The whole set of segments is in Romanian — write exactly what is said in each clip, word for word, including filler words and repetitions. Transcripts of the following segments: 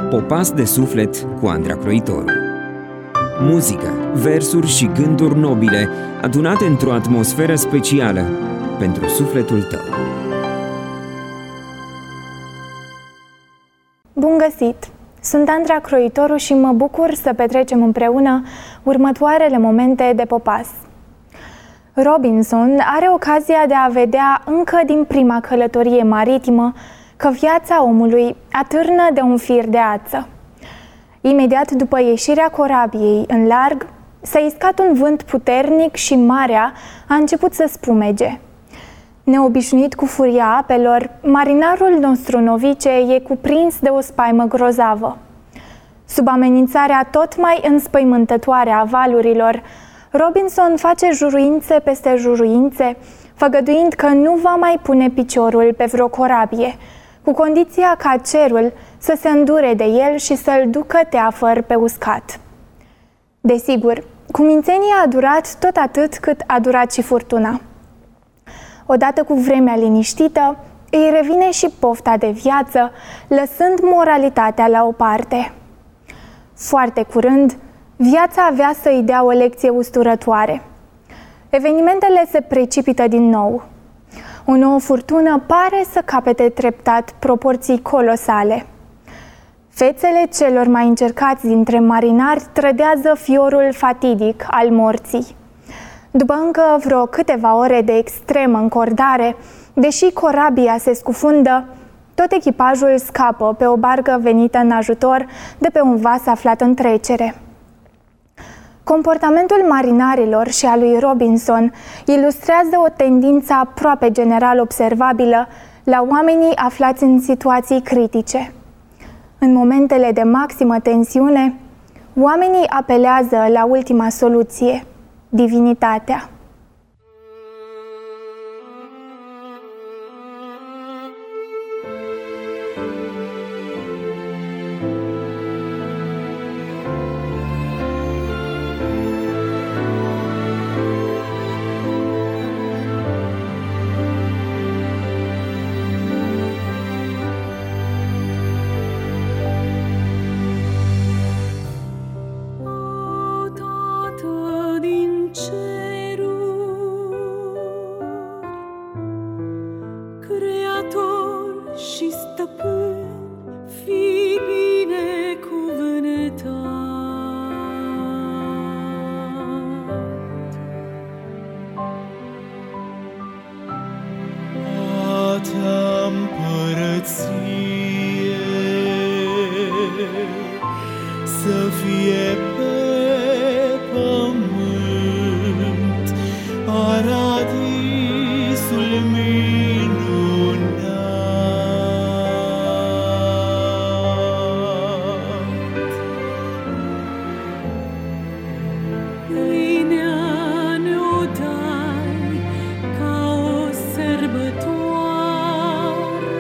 Popas de suflet cu Andra Croitoru. Muzică, versuri și gânduri nobile adunate într-o atmosferă specială pentru sufletul tău. Bun găsit! Sunt Andra Croitoru și mă bucur să petrecem împreună următoarele momente de popas. Robinson are ocazia de a vedea încă din prima călătorie maritimă că viața omului atârnă de un fir de ață. Imediat după ieșirea corabiei în larg, s-a iscat un vânt puternic și marea a început să spumege. Neobișnuit cu furia apelor, marinarul nostru novice e cuprins de o spaimă grozavă. Sub amenințarea tot mai înspăimântătoare a valurilor, Robinson face juruințe peste juruințe, făgăduind că nu va mai pune piciorul pe vreo corabie, cu condiția ca cerul să se îndure de el și să-l ducă teafăr pe uscat. Desigur, cumințenia a durat tot atât cât a durat și furtuna. Odată cu vremea liniștită, îi revine și pofta de viață, lăsând moralitatea la o parte. Foarte curând, viața avea să îi dea o lecție usturătoare. Evenimentele se precipită din nou. O nouă furtună pare să capete treptat proporții colosale. Fețele celor mai încercați dintre marinari trădează fiorul fatidic al morții. După încă vreo câteva ore de extremă încordare, deși corabia se scufundă, tot echipajul scapă pe o barcă venită în ajutor de pe un vas aflat în trecere. Comportamentul marinarilor și a lui Robinson ilustrează o tendință aproape general observabilă la oamenii aflați în situații critice. În momentele de maximă tensiune, oamenii apelează la ultima soluție, divinitatea. Să fie pe pământ paradisul minunat. Pâinea ne-o dai ca o sărbătoare,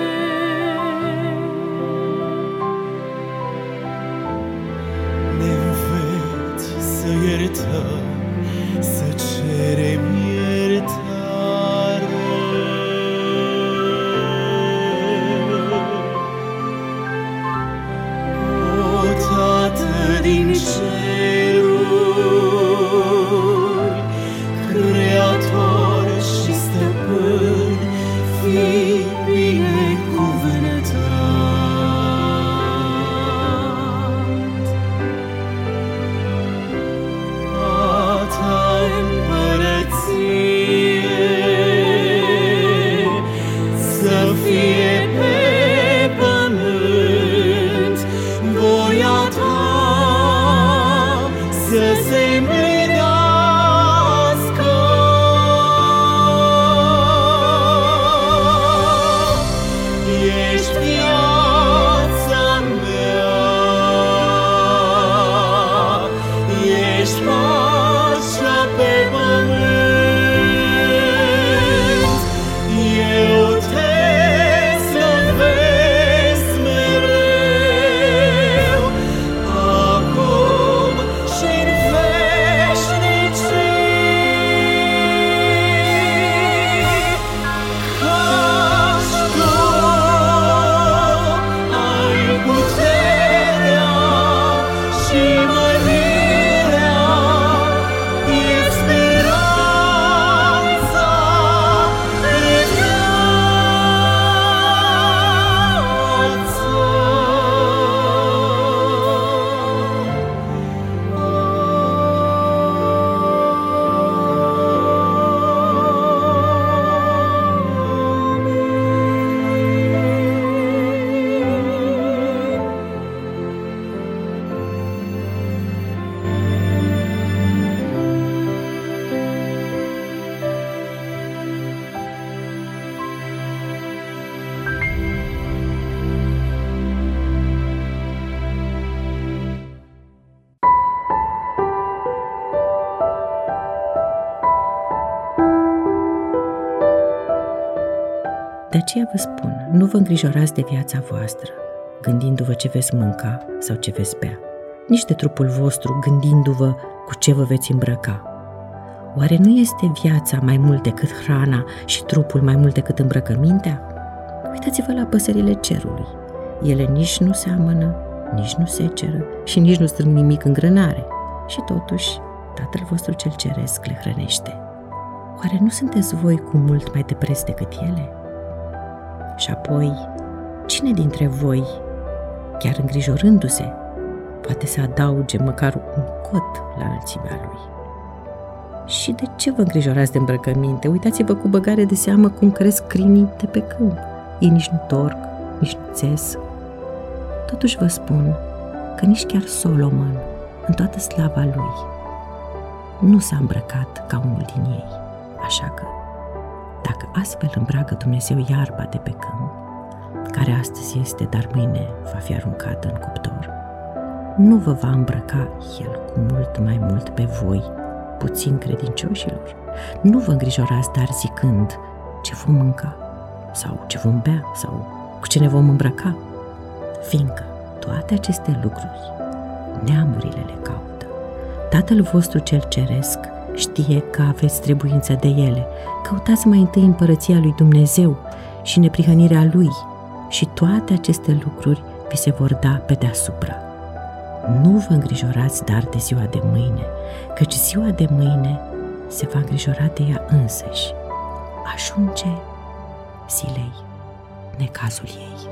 să iertăm, să cerem iertare. O Tată din ceruri, Creator și Stăpân, fii binecuvântat. Voia ta De aceea vă spun, nu vă îngrijorați de viața voastră, gândindu-vă ce veți mânca sau ce veți bea, nici de trupul vostru, gândindu-vă cu ce vă veți îmbrăca. Oare nu este viața mai mult decât hrana și trupul mai mult decât îmbrăcămintea? Uitați-vă la păsările cerului. Ele nici nu seamănă, nici nu seceră și nici nu strâng nimic în grânare. Și totuși, Tatăl vostru cel ceresc le hrănește. Oare nu sunteți voi cu mult mai de preț decât ele? Și apoi, cine dintre voi, chiar îngrijorându-se, poate să adauge măcar un cot la înălțimea lui? Și de ce vă îngrijorați de îmbrăcăminte? Uitați-vă cu băgare de seamă cum cresc crinii de pe câmp. Ei nici nu torc, nici nu țes. Totuși vă spun că nici chiar Solomon, în toată slava lui, nu s-a îmbrăcat ca unul din ei. Așa că, dacă astfel îmbracă Dumnezeu iarba de pe câmp, care astăzi este, dar mâine va fi aruncată în cuptor, nu vă va îmbrăca El cu mult mai mult pe voi, puțin credincioșilor? Nu vă îngrijorați, dar zicând ce vom mânca, sau ce vom bea, sau cu ce ne vom îmbrăca, fiindcă toate aceste lucruri neamurile le caută. Tatăl vostru cel ceresc știe că aveți trebuință de ele. Căutați mai întâi împărăția lui Dumnezeu și neprihănirea Lui și toate aceste lucruri vi se vor da pe deasupra. Nu vă îngrijorați dar de ziua de mâine, căci ziua de mâine se va îngrijora de ea însăși. Ajunge zilei necazul ei.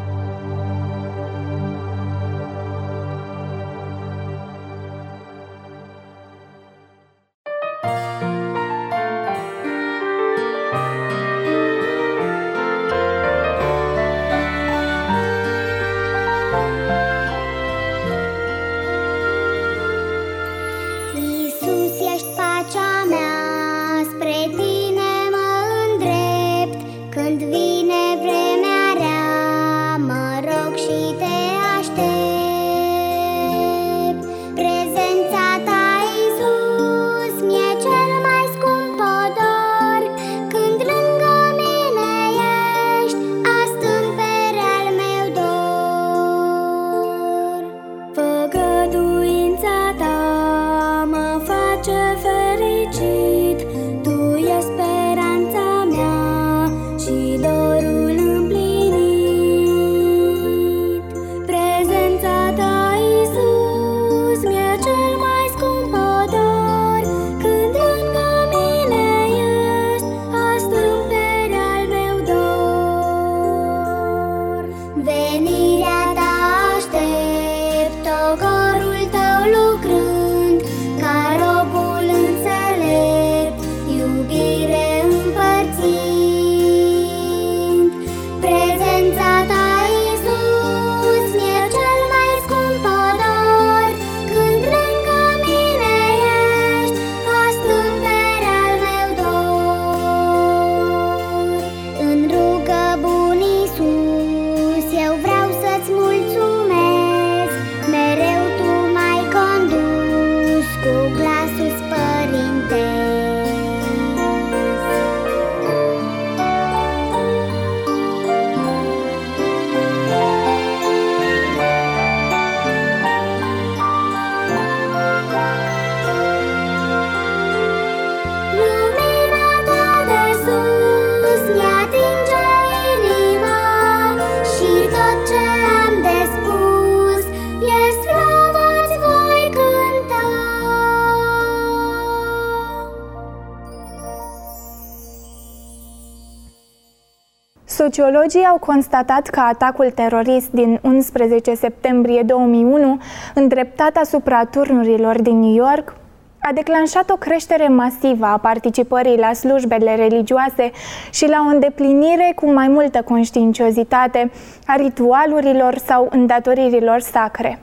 Sociologii au constatat că atacul terorist din unsprezece septembrie două mii unu, îndreptat asupra turnurilor din New York, a declanșat o creștere masivă a participării la slujbele religioase și la o îndeplinire cu mai multă conștiinciozitate a ritualurilor sau îndatoririlor sacre.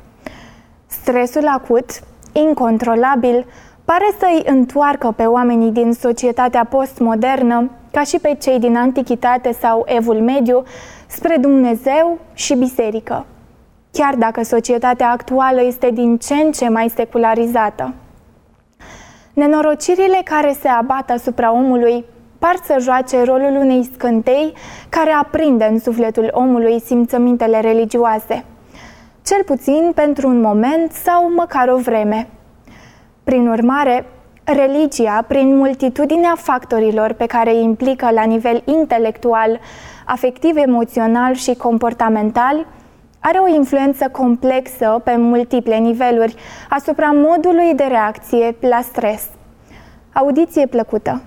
Stresul acut, incontrolabil, pare să-i întoarcă pe oamenii din societatea postmodernă, ca și pe cei din Antichitate sau Evul Mediu, spre Dumnezeu și biserică, chiar dacă societatea actuală este din ce în ce mai secularizată. Nenorocirile care se abat asupra omului par să joace rolul unei scântei care aprinde în sufletul omului simțămintele religioase, cel puțin pentru un moment sau măcar o vreme. Prin urmare, religia, prin multitudinea factorilor pe care îi implică la nivel intelectual, afectiv, emoțional și comportamental, are o influență complexă pe multiple niveluri asupra modului de reacție la stres. Audiție plăcută!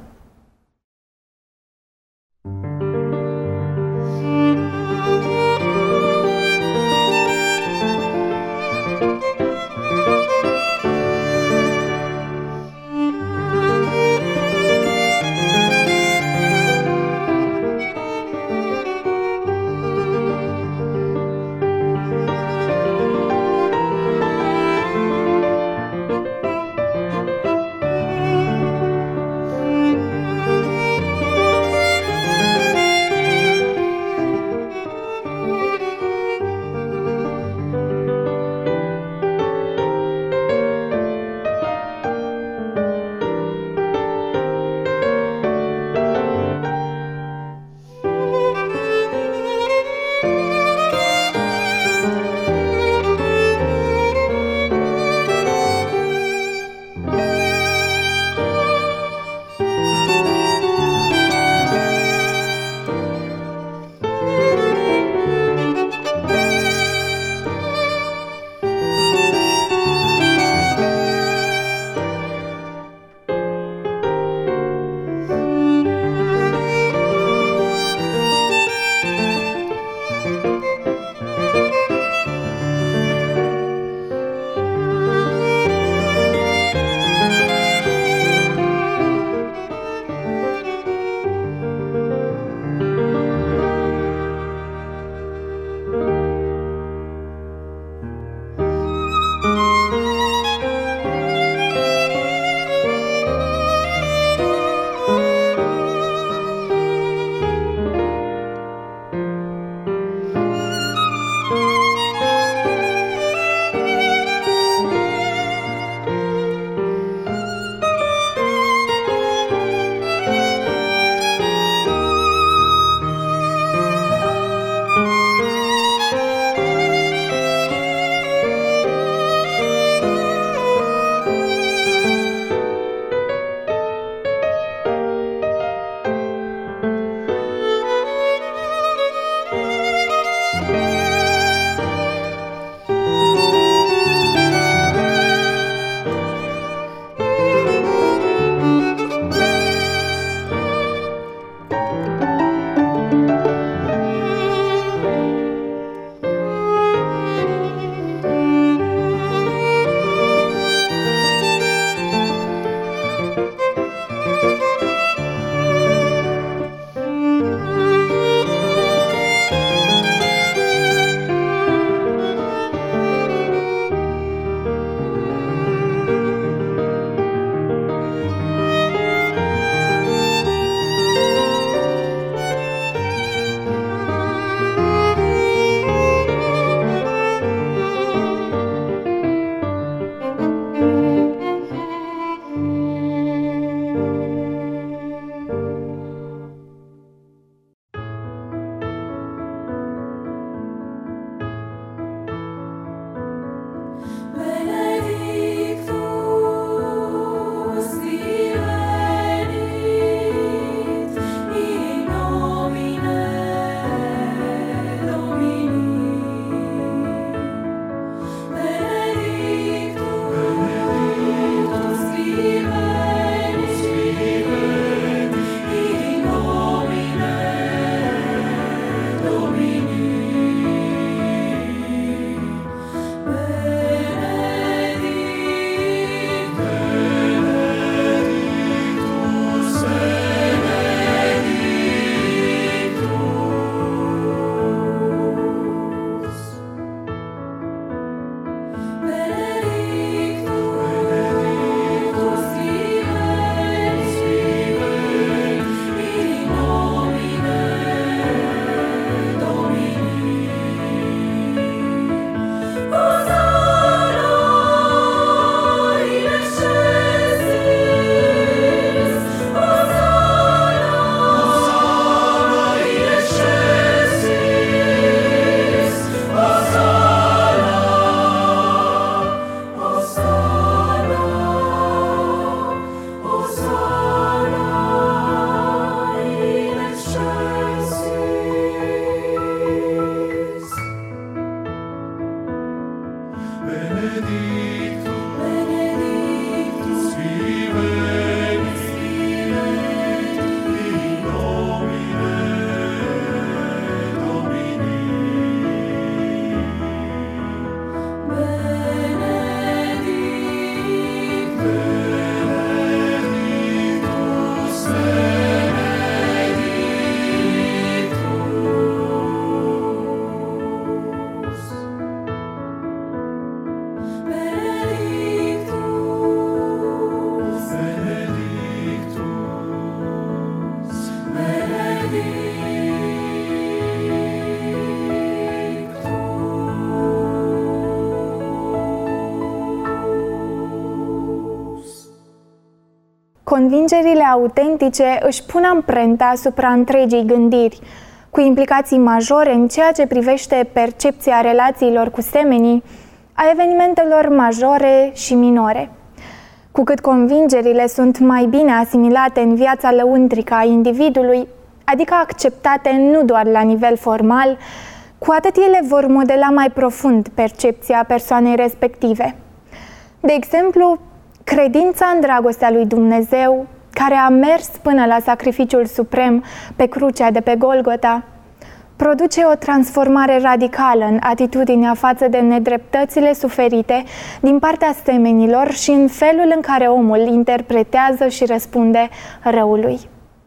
Convingerile autentice își pun amprenta asupra întregii gândiri, cu implicații majore în ceea ce privește percepția relațiilor cu semenii, a evenimentelor majore și minore. Cu cât convingerile sunt mai bine asimilate în viața lăuntrică a individului, adică acceptate nu doar la nivel formal, cu atât ele vor modela mai profund percepția persoanei respective. De exemplu, credința în dragostea lui Dumnezeu, care a mers până la sacrificiul suprem pe crucea de pe Golgota, produce o transformare radicală în atitudinea față de nedreptățile suferite din partea semenilor și în felul în care omul interpretează și răspunde răului.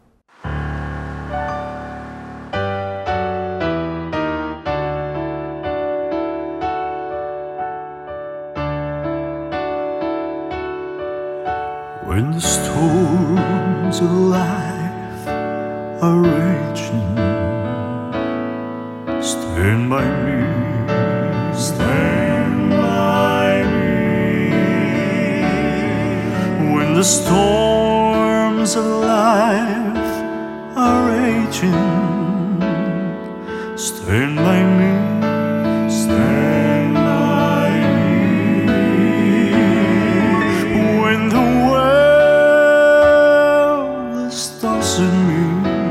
When the storms of life are raging, stand by me, stand by me. When the storms of life are raging, stand by me, stand by me. When the tossing me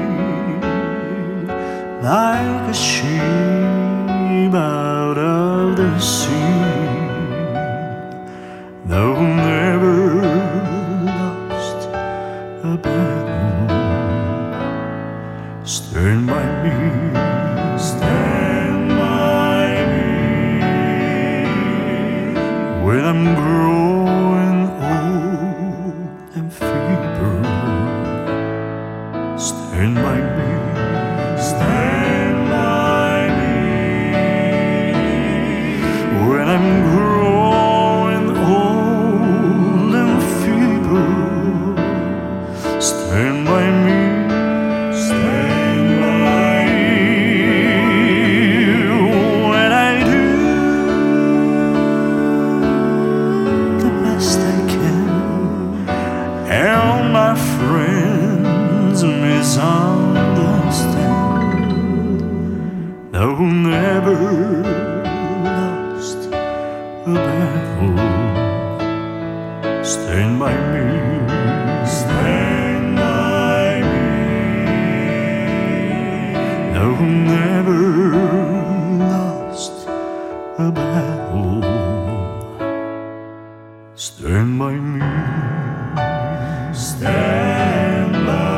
like a sheep out of the sea, thou never lost a battle. Stand by me, stand by me. When I'm growing old and feeble, stand by me, stand by me. When I'm growing old and feeble, stand by me, stand by me. When I do the best I can, and my friends misunderstand, thou never lost a battle. Stand by me, stand by me. Thou never lost a battle. Stand by me, stand by me.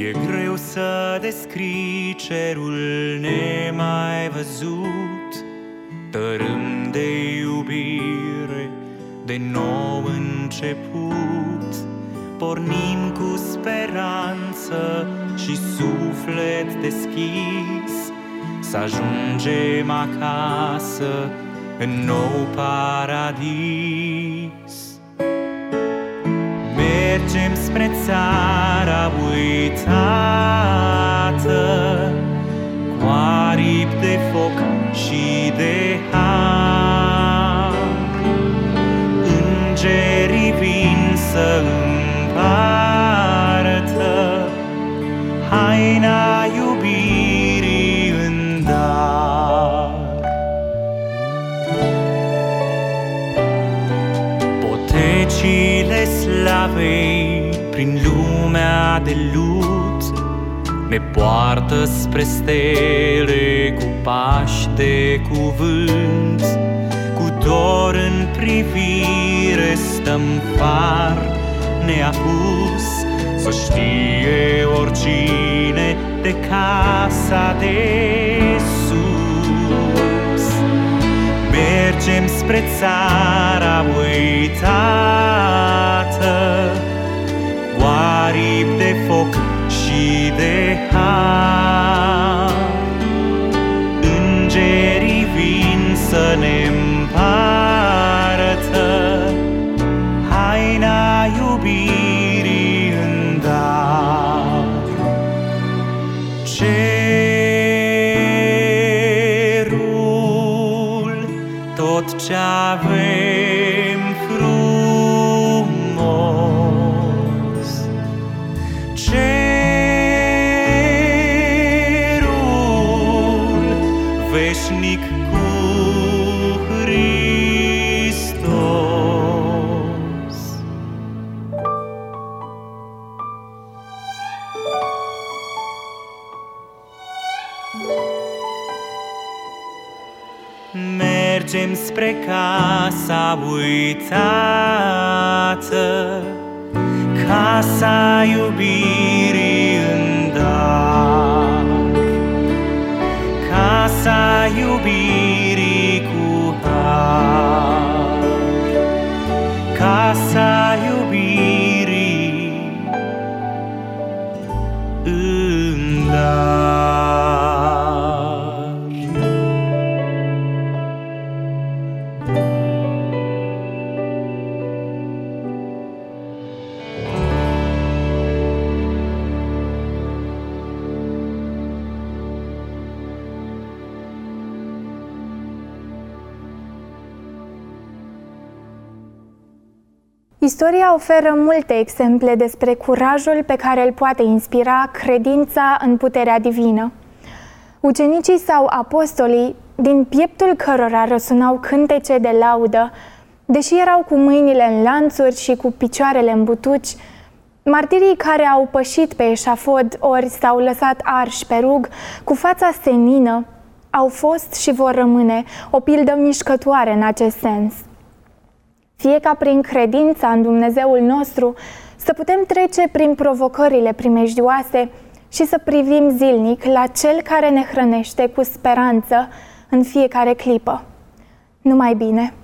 E greu să descrii cerul nemai văzut, tărâm de iubire, de nou început. Pornim cu speranță și suflet deschis, să ajungem acasă în nou paradis. Mergem spre țara uitată, cu aripi de foc și de har. Îngerii vin să împartă haina iubirii în dar. Potecile slavei prin lumea de lut ne poartă spre stele cu pași de cuvânt. Cu dor în privire stăm far neapus, să știe oricine de casa de sus. Mergem spre țara uitată, cu aripi de foc și de har. Îngerii vin să ne împartă haina iubirii în dar. Cerul, tot ce avem frumos, cerul veșnic cu Hristos. Mergem spre casa uitată, casa iubirii în dar. Casa iubirii cu har, casa iubirii în dar. Istoria oferă multe exemple despre curajul pe care îl poate inspira credința în puterea divină. Ucenicii sau apostolii, din pieptul cărora răsunau cântece de laudă, deși erau cu mâinile în lanțuri și cu picioarele în butuci, martirii care au pășit pe eșafod ori s-au lăsat arși pe rug, cu fața senină, au fost și vor rămâne o pildă mișcătoare în acest sens. Fie ca prin credința în Dumnezeul nostru să putem trece prin provocările primejdioase și să privim zilnic la Cel care ne hrănește cu speranță în fiecare clipă. Numai bine!